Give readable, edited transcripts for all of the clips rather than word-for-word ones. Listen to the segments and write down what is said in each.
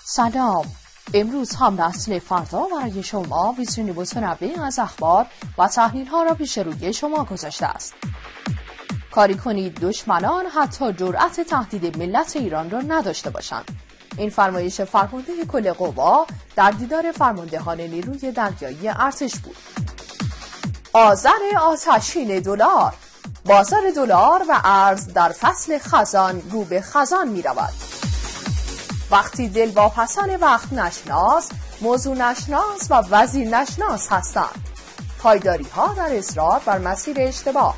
سلام. امروز هم نسل فردا برای شما ویترینی متنوع از اخبار و تحلیل ها را پیش روی شما گذاشته است. کاری کنید دشمنان حتی جرأت تهدید ملت ایران را نداشته باشند. این فرمایش فرمانده کل قوا در دیدار فرماندهان نیروی دریایی ارتش بود. آذر آتشین دلار. بازار دلار و ارز در فصل خزان رو به خزان می رود. وقتی دلواپسان وقت نشناس، موضوع نشناس و وزیر نشناس هستند. پایداری ها در اصرار بر مسیر اشتباه.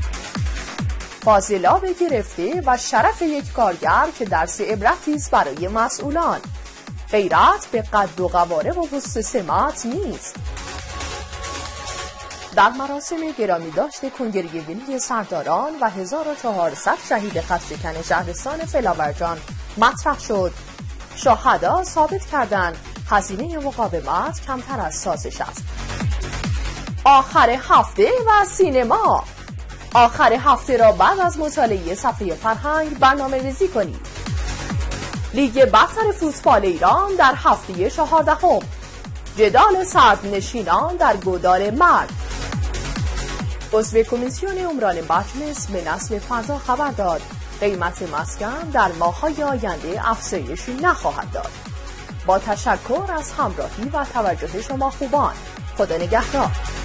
فاضلاب گرفته و شرف یک کارگر که درس عبرتی است برای مسئولان. غیرت به قد و قواره و حسن سمت نیست. در مراسم گرامی داشت کنگره ملی سرداران و 1400 شهید خسته‌کن شهرستان فلاورجان مطرح شد. شهدا ثابت کردند هزینه مقاومت کمتر از سازش است. آخر هفته و سینما. آخر هفته را بعد از مطالعه صفحه فرهنگ برنامه‌ریزی کنید. لیگ برتر فوتبال ایران در هفته 14. جدال صدرنشینان در گودال مرگ. عضو کمیسیون عمران مجلس به نسل فردا خبر داد قیمت مسکن در ماه‌های آینده افزایشی نخواهد داشت. با تشکر از همراهی و توجه شما خوبان. خدا نگهدار.